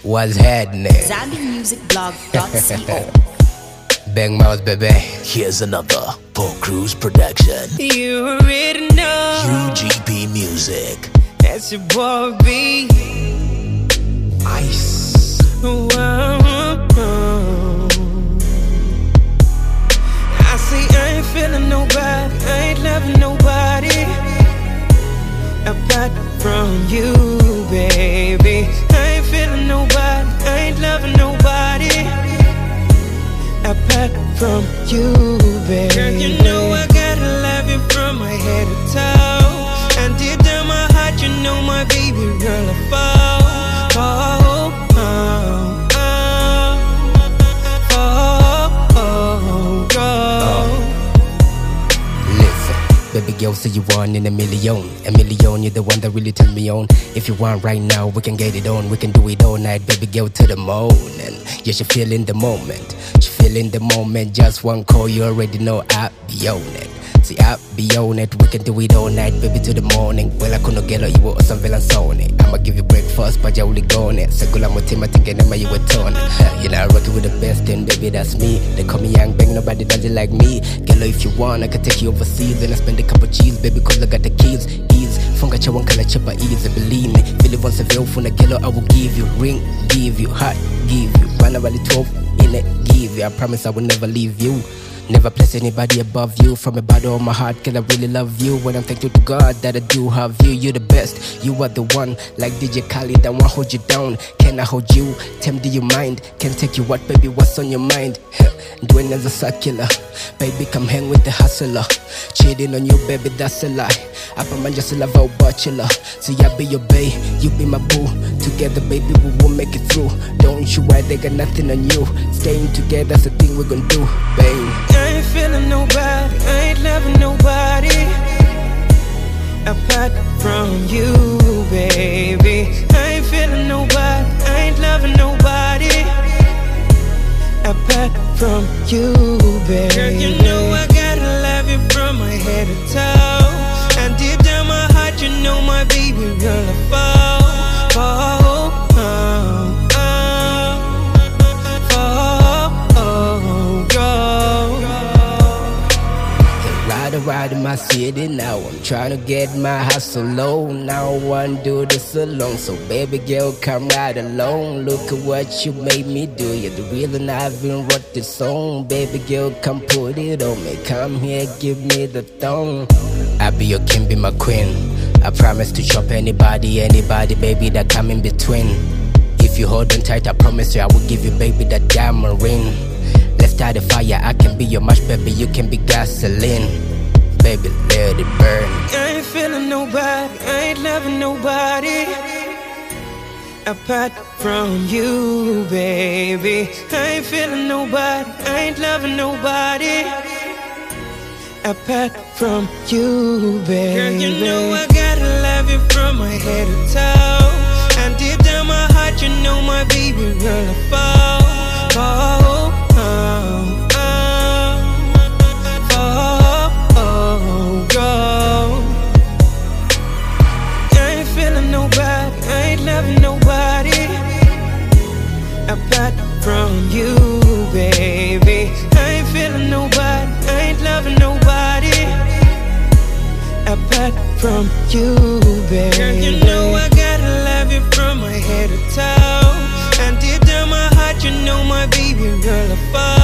What's happening? ZambianMusicBlog.co. Bang Mouse, baby. Here's another Paul Cruz production. You already know UGP Music. that's your boy B. Ice. Whoa. I say I ain't feeling nobody, I ain't loving nobody apart from you, baby. I ain't feeling nobody, I ain't loving nobody apart from you, baby. Girl, you know I gotta love you from my head to toe, and deep down my heart, you know my baby girl, I fall. Baby girl, say you want in a million. A million, you're the one that really turn me on. If you want right now, we can get it on. We can do it all night, baby girl, to the morning. Yeah, she feel in the moment. She feel in the moment. Just one call, you already know I be on it. See, I be on it. We can do it all night, baby, to the morning. Well, I couldn't get you or some villain on it. I'ma give you breakfast, but you only gone it. Segula mutima thinking I'm you were torn. You know, I rockin' with the best, and baby, that's me. They call me young bang, nobody does it like me. Girl, if you want, I can take you overseas and I spend a couple G's, baby, cause I got the keys. Ease, funga cha wanka la chapa ease, and believe me. Billy wants a veil for the girl, I will give you ring, give you heart, give you. Run about the 12 in it, give you. I promise I will never leave you. Never place anybody above you. From the bottom of my heart, girl, I really love you. When I'm thankful to God that I do have you. You're the best, you are the one. Like DJ Khaled, I won't hold you down. Can I hold you? Tim, do you mind? Can take you what, baby, what's on your mind? Doing as a circular. Baby, come hang with the hustler. Cheating on you, baby, that's a lie. Apa man just a love out bachelor. See, I be your bae, you be my boo. Together, baby, we will make it through. Don't you worry, they got nothing on you. Staying together's the thing we're gonna do, babe. I ain't feeling nobody, I ain't loving nobody apart from you, baby. I ain't feeling nobody, I ain't loving nobody apart from you, baby. Girl, you know I gotta love you from my head to toe, and deep down my heart, you know my baby girl, I fall. Ride in my city now. I'm trying to get my hustle low. Now I want to do this alone. So baby girl, come ride along. Look at what you made me do. You're the reason I even wrote this song. Baby girl, come put it on me. Come here, give me the thong. I be your king, be my queen. I promise to chop anybody, baby, that come in between. If you hold on tight, I promise you I will give you, baby, that diamond ring. Let's start the fire, I can be your match, baby, you can be gasoline. Baby, let it burn. I ain't feeling nobody, I ain't loving nobody apart from you, baby. I ain't feeling nobody, I ain't loving nobody apart from you, baby. Girl, you know I gotta love you from my head to toe, and deep down my heart, you know my baby girl, I fall. Apart from you, baby. I ain't feeling nobody, I ain't loving nobody apart from you, baby. Girl, you know I gotta love you from my head to toe, and deep down my heart, you know my baby girl, I fall.